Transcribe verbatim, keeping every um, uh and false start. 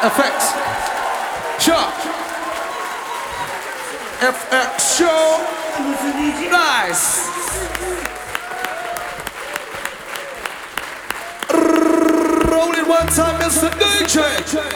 Effects. Sure. F X show. Nice. Roll it one time, Mister D J.